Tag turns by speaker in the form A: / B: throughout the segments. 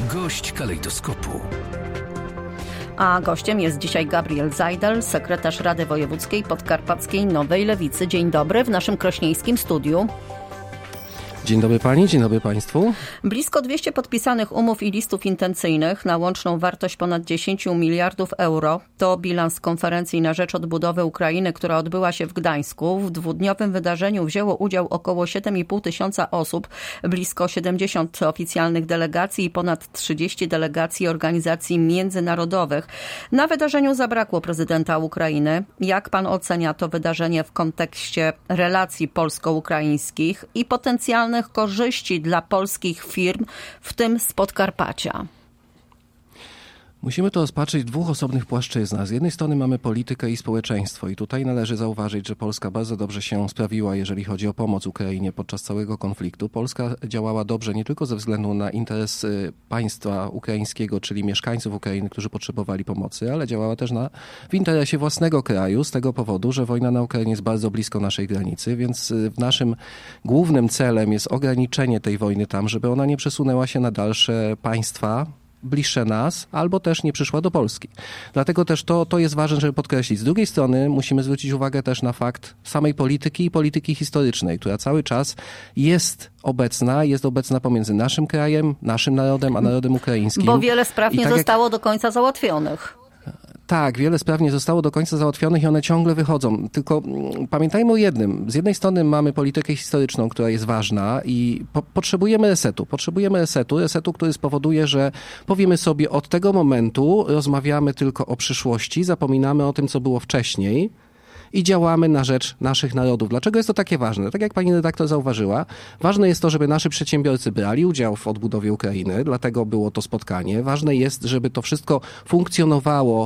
A: Gość Kalejdoskopu.
B: A gościem jest dzisiaj Gabriel Zajdel, sekretarz Rady Wojewódzkiej Podkarpackiej Nowej Lewicy. Dzień dobry w naszym krośnieńskim studiu.
C: Dzień dobry pani, dzień dobry państwu.
B: Blisko 200 podpisanych umów i listów intencyjnych na łączną wartość ponad 10 miliardów euro. To bilans konferencji na rzecz odbudowy Ukrainy, która odbyła się w Gdańsku. W dwudniowym wydarzeniu wzięło udział około 7,5 tysiąca osób, blisko 70 oficjalnych delegacji i ponad 30 delegacji organizacji międzynarodowych. Na wydarzeniu zabrakło prezydenta Ukrainy. Jak pan ocenia to wydarzenie w kontekście relacji polsko-ukraińskich i potencjalnych korzyści dla polskich firm, w tym z Podkarpacia?
C: Musimy to rozpatrzyć w dwóch osobnych płaszczyznach. Z jednej strony mamy politykę i społeczeństwo i tutaj należy zauważyć, że Polska bardzo dobrze się sprawiła, jeżeli chodzi o pomoc Ukrainie podczas całego konfliktu. Polska działała dobrze nie tylko ze względu na interes państwa ukraińskiego, czyli mieszkańców Ukrainy, którzy potrzebowali pomocy, ale działała też w interesie własnego kraju z tego powodu, że wojna na Ukrainie jest bardzo blisko naszej granicy, więc naszym głównym celem jest ograniczenie tej wojny tam, żeby ona nie przesunęła się na dalsze państwa bliższe nas, albo też nie przyszła do Polski. Dlatego też to jest ważne, żeby podkreślić. Z drugiej strony musimy zwrócić uwagę też na fakt samej polityki i polityki historycznej, która cały czas jest obecna pomiędzy naszym krajem, naszym narodem, a narodem ukraińskim.
B: Bo wiele spraw nie zostało do końca załatwionych.
C: Tak, wiele spraw nie zostało do końca załatwionych i one ciągle wychodzą. Tylko pamiętajmy o jednym. Z jednej strony mamy politykę historyczną, która jest ważna i potrzebujemy resetu. Potrzebujemy resetu, który spowoduje, że powiemy sobie, od tego momentu rozmawiamy tylko o przyszłości, zapominamy o tym, co było wcześniej i działamy na rzecz naszych narodów. Dlaczego jest to takie ważne? Tak jak pani redaktor zauważyła, ważne jest to, żeby nasi przedsiębiorcy brali udział w odbudowie Ukrainy, dlatego było to spotkanie. Ważne jest, żeby to wszystko funkcjonowało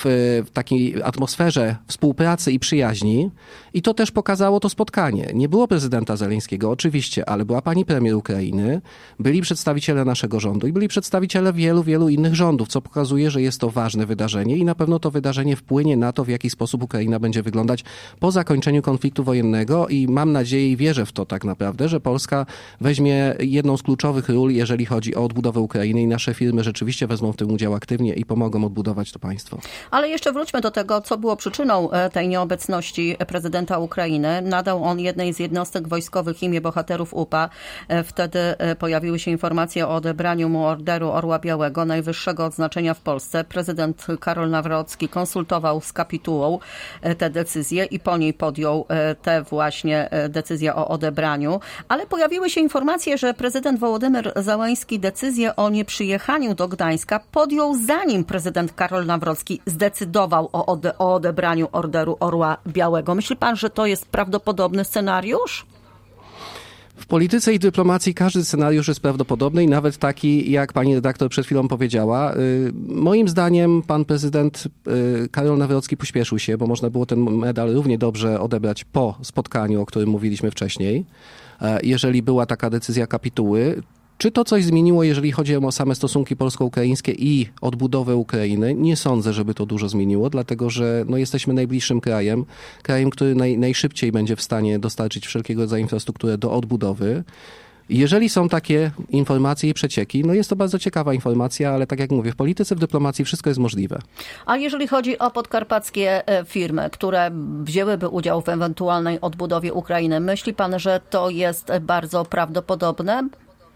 C: w takiej atmosferze współpracy i przyjaźni i to też pokazało to spotkanie. Nie było prezydenta Zeleńskiego, oczywiście, ale była pani premier Ukrainy, byli przedstawiciele naszego rządu i byli przedstawiciele wielu innych rządów, co pokazuje, że jest to ważne wydarzenie i na pewno to wydarzenie wpłynie na to, w jaki sposób Ukraina będzie wyglądać po zakończeniu konfliktu wojennego i mam nadzieję i wierzę w to tak naprawdę, że Polska weźmie jedną z kluczowych ról, jeżeli chodzi o odbudowę Ukrainy i nasze firmy rzeczywiście wezmą w tym udział aktywnie i pomogą odbudować to państwo.
B: Ale jeszcze wróćmy do tego, co było przyczyną tej nieobecności prezydenta Ukrainy. Nadał on jednej z jednostek wojskowych imię bohaterów UPA. Wtedy pojawiły się informacje o odebraniu mu Orderu Orła Białego, najwyższego odznaczenia w Polsce. Prezydent Karol Nawrocki konsultował z kapitułą te decyzje i po niej podjął tę właśnie decyzję o odebraniu. Ale pojawiły się informacje, że prezydent Wołodymyr Zełenski decyzję o nieprzyjechaniu do Gdańska podjął, zanim prezydent Karol Nawrocki zdecydował o odebraniu Orderu Orła Białego. Myśli pan, że to jest prawdopodobny scenariusz?
C: W polityce i dyplomacji każdy scenariusz jest prawdopodobny i nawet taki, jak pani redaktor przed chwilą powiedziała. Moim zdaniem pan prezydent Karol Nawrocki pośpieszył się, bo można było ten medal równie dobrze odebrać po spotkaniu, o którym mówiliśmy wcześniej, jeżeli była taka decyzja kapituły. Czy to coś zmieniło, jeżeli chodzi o same stosunki polsko-ukraińskie i odbudowę Ukrainy? Nie sądzę, żeby to dużo zmieniło, dlatego że jesteśmy najbliższym krajem, który najszybciej będzie w stanie dostarczyć wszelkiego rodzaju infrastrukturę do odbudowy. Jeżeli są takie informacje i przecieki, jest to bardzo ciekawa informacja, ale tak jak mówię, w polityce, w dyplomacji wszystko jest możliwe.
B: A jeżeli chodzi o podkarpackie firmy, które wzięłyby udział w ewentualnej odbudowie Ukrainy, myśli pan, że to jest bardzo prawdopodobne?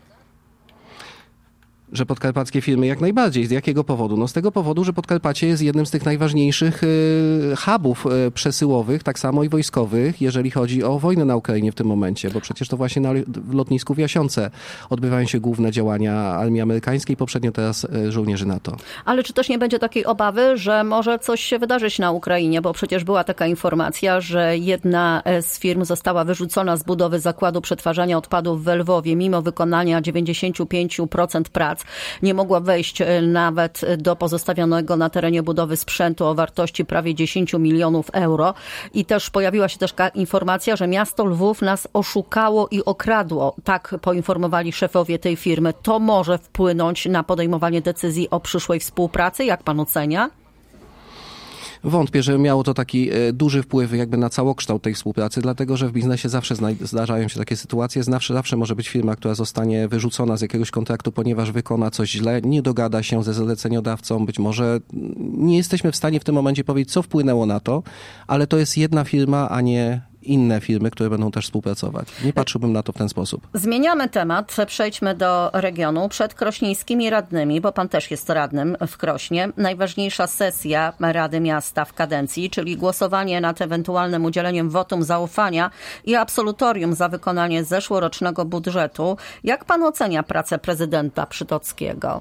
C: Że podkarpackie firmy jak najbardziej. Z jakiego powodu? Z tego powodu, że Podkarpacie jest jednym z tych najważniejszych hubów przesyłowych, tak samo i wojskowych, jeżeli chodzi o wojnę na Ukrainie w tym momencie, bo przecież to właśnie na lotnisku w Jasionce odbywają się główne działania armii amerykańskiej, poprzednio teraz żołnierzy NATO. Ale
B: czy też nie będzie takiej obawy, że może coś się wydarzyć na Ukrainie, bo przecież była taka informacja, że jedna z firm została wyrzucona z budowy zakładu przetwarzania odpadów w Lwowie, mimo wykonania 95% prac. Nie mogła wejść nawet do pozostawionego na terenie budowy sprzętu o wartości prawie 10 milionów euro. I też pojawiła się taka informacja, że miasto Lwów nas oszukało i okradło. Tak poinformowali szefowie tej firmy. To może wpłynąć na podejmowanie decyzji o przyszłej współpracy? Jak pan ocenia?
C: Wątpię, że miało to taki duży wpływ jakby na całokształt tej współpracy, dlatego że w biznesie zawsze zdarzają się takie sytuacje. Zawsze może być firma, która zostanie wyrzucona z jakiegoś kontraktu, ponieważ wykona coś źle, nie dogada się ze zleceniodawcą. Być może nie jesteśmy w stanie w tym momencie powiedzieć, co wpłynęło na to, ale to jest jedna firma, a nie inne firmy, które będą też współpracować. Nie patrzyłbym na to w ten sposób.
B: Zmieniamy temat, przejdźmy do regionu. Przed krośnieńskimi radnymi, bo pan też jest radnym w Krośnie, najważniejsza sesja Rady Miasta w kadencji, czyli głosowanie nad ewentualnym udzieleniem wotum zaufania i absolutorium za wykonanie zeszłorocznego budżetu. Jak pan ocenia pracę prezydenta Przytockiego?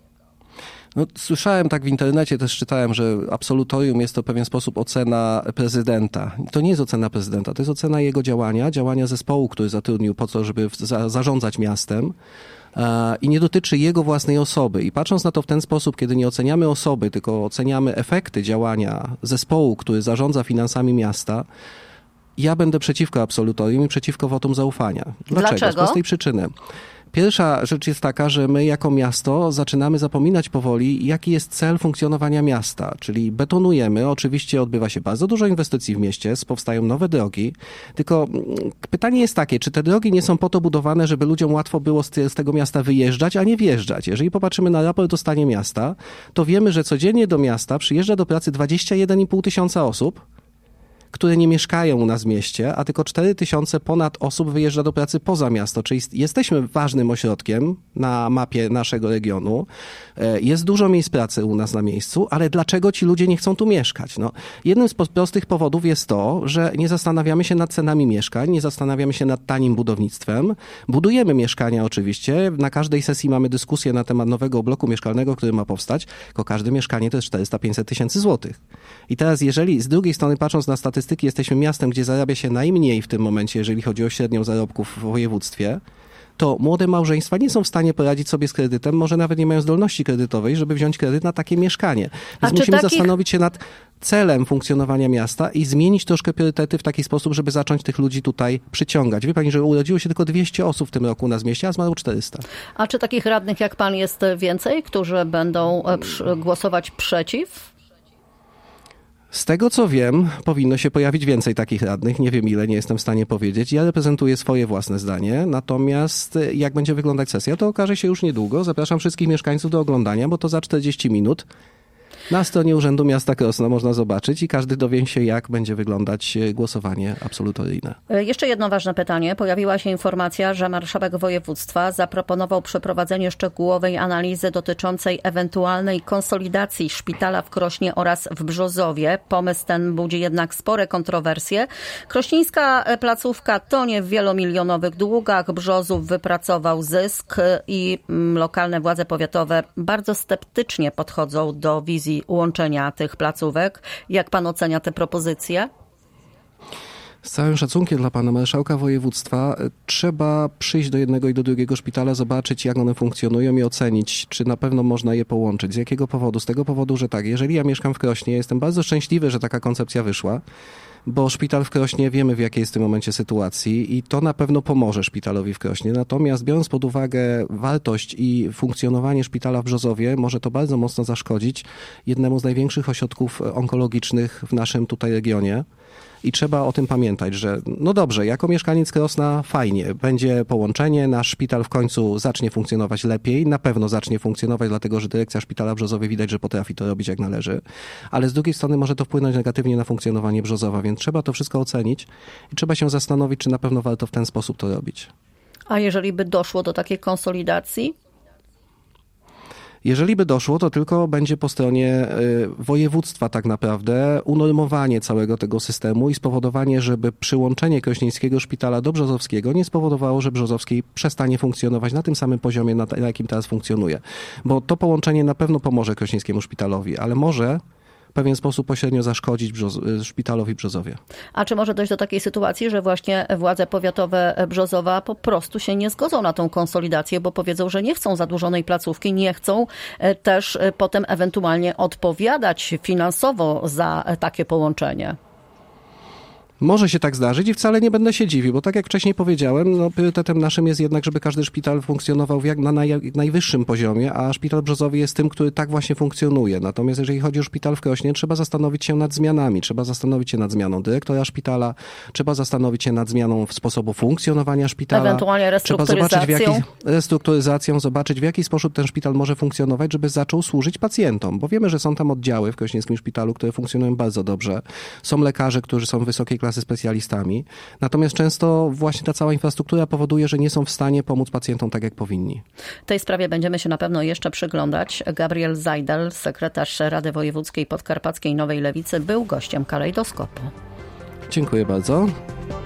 C: No, słyszałem tak w internecie, też czytałem, że absolutorium jest to w pewien sposób ocena prezydenta. To nie jest ocena prezydenta, to jest ocena jego działania zespołu, który zatrudnił po to, żeby zarządzać miastem. I nie dotyczy jego własnej osoby. I patrząc na to w ten sposób, kiedy nie oceniamy osoby, tylko oceniamy efekty działania zespołu, który zarządza finansami miasta, ja będę przeciwko absolutorium i przeciwko wotum zaufania. Dlaczego? Z prostej przyczyny. Pierwsza rzecz jest taka, że my jako miasto zaczynamy zapominać powoli, jaki jest cel funkcjonowania miasta, czyli betonujemy, oczywiście odbywa się bardzo dużo inwestycji w mieście, powstają nowe drogi, tylko pytanie jest takie, czy te drogi nie są po to budowane, żeby ludziom łatwo było z tego miasta wyjeżdżać, a nie wjeżdżać. Jeżeli popatrzymy na raport o stanie miasta, to wiemy, że codziennie do miasta przyjeżdża do pracy 21,5 tysiąca osób, które nie mieszkają u nas w mieście, a tylko 4 tysiące ponad osób wyjeżdża do pracy poza miasto. Czyli jesteśmy ważnym ośrodkiem na mapie naszego regionu. Jest dużo miejsc pracy u nas na miejscu, ale dlaczego ci ludzie nie chcą tu mieszkać? No, jednym z prostych powodów jest to, że nie zastanawiamy się nad cenami mieszkań, nie zastanawiamy się nad tanim budownictwem. Budujemy mieszkania oczywiście. Na każdej sesji mamy dyskusję na temat nowego bloku mieszkalnego, który ma powstać, tylko każde mieszkanie to jest 400-500 tysięcy złotych. I teraz jeżeli z drugiej strony patrząc na statystyki, jesteśmy miastem, gdzie zarabia się najmniej w tym momencie, jeżeli chodzi o średnią zarobków w województwie, to młode małżeństwa nie są w stanie poradzić sobie z kredytem, może nawet nie mają zdolności kredytowej, żeby wziąć kredyt na takie mieszkanie. Więc musimy zastanowić się nad celem funkcjonowania miasta i zmienić troszkę priorytety w taki sposób, żeby zacząć tych ludzi tutaj przyciągać. Wie pani, że urodziło się tylko 200 osób w tym roku na mieście, a zmarło 400.
B: A czy takich radnych jak pan jest więcej, którzy będą głosować przeciw?
C: Z tego co wiem, powinno się pojawić więcej takich radnych. Nie wiem ile, nie jestem w stanie powiedzieć. Ja reprezentuję swoje własne zdanie. Natomiast jak będzie wyglądać sesja, to okaże się już niedługo. Zapraszam wszystkich mieszkańców do oglądania, bo to za 40 minut. Na stronie Urzędu Miasta Krosna można zobaczyć i każdy dowie się, jak będzie wyglądać głosowanie absolutoryjne.
B: Jeszcze jedno ważne pytanie. Pojawiła się informacja, że marszałek województwa zaproponował przeprowadzenie szczegółowej analizy dotyczącej ewentualnej konsolidacji szpitala w Krośnie oraz w Brzozowie. Pomysł ten budzi jednak spore kontrowersje. Krośnieńska placówka tonie w wielomilionowych długach. Brzozów wypracował zysk i lokalne władze powiatowe bardzo sceptycznie podchodzą do wizji łączenia tych placówek. Jak pan ocenia te propozycje?
C: Z całym szacunkiem dla pana marszałka województwa trzeba przyjść do jednego i do drugiego szpitala, zobaczyć jak one funkcjonują i ocenić, czy na pewno można je połączyć. Z jakiego powodu? Z tego powodu, że tak, jeżeli ja mieszkam w Krośnie, jestem bardzo szczęśliwy, że taka koncepcja wyszła, bo szpital w Krośnie wiemy w jakiej jest w tym momencie sytuacji i to na pewno pomoże szpitalowi w Krośnie. Natomiast biorąc pod uwagę wartość i funkcjonowanie szpitala w Brzozowie, może to bardzo mocno zaszkodzić jednemu z największych ośrodków onkologicznych w naszym tutaj regionie. I trzeba o tym pamiętać, że no dobrze, jako mieszkaniec Krosna fajnie, będzie połączenie, nasz szpital w końcu zacznie funkcjonować lepiej, na pewno zacznie funkcjonować, dlatego że dyrekcja szpitala w Brzozowie widać, że potrafi to robić jak należy, ale z drugiej strony może to wpłynąć negatywnie na funkcjonowanie Brzozowa, więc trzeba to wszystko ocenić i trzeba się zastanowić, czy na pewno warto w ten sposób to robić.
B: A jeżeli by doszło do takiej konsolidacji?
C: Jeżeli by doszło, to tylko będzie po stronie województwa tak naprawdę unormowanie całego tego systemu i spowodowanie, żeby przyłączenie krośnieńskiego szpitala do brzozowskiego nie spowodowało, że brzozowski przestanie funkcjonować na tym samym poziomie, na jakim teraz funkcjonuje. Bo to połączenie na pewno pomoże krośnieńskiemu szpitalowi, ale może w pewien sposób pośrednio zaszkodzić szpitalowi w Brzozowie.
B: A czy może dojść do takiej sytuacji, że właśnie władze powiatowe Brzozowa po prostu się nie zgodzą na tą konsolidację, bo powiedzą, że nie chcą zadłużonej placówki, nie chcą też potem ewentualnie odpowiadać finansowo za takie połączenie?
C: Może się tak zdarzyć i wcale nie będę się dziwił, bo tak jak wcześniej powiedziałem, no, priorytetem naszym jest jednak, żeby każdy szpital funkcjonował na najwyższym poziomie, a szpital brzozowy jest tym, który tak właśnie funkcjonuje. Natomiast jeżeli chodzi o szpital w Krośnie, trzeba zastanowić się nad zmianami. Trzeba zastanowić się nad zmianą dyrektora szpitala, trzeba zastanowić się nad zmianą sposobu funkcjonowania szpitala.
B: Ewentualnie
C: restrukturyzacją, zobaczyć w jaki sposób ten szpital może funkcjonować, żeby zaczął służyć pacjentom, bo wiemy, że są tam oddziały w krośnieńskim szpitalu, które funkcjonują bardzo dobrze. Są lekarze, którzy są wysokiej klasy specjalistami. Natomiast często właśnie ta cała infrastruktura powoduje, że nie są w stanie pomóc pacjentom tak, jak powinni.
B: Tej sprawie będziemy się na pewno jeszcze przyglądać. Gabriel Zajdel, sekretarz Rady Wojewódzkiej Podkarpackiej Nowej Lewicy, był gościem Kalejdoskopu.
C: Dziękuję bardzo.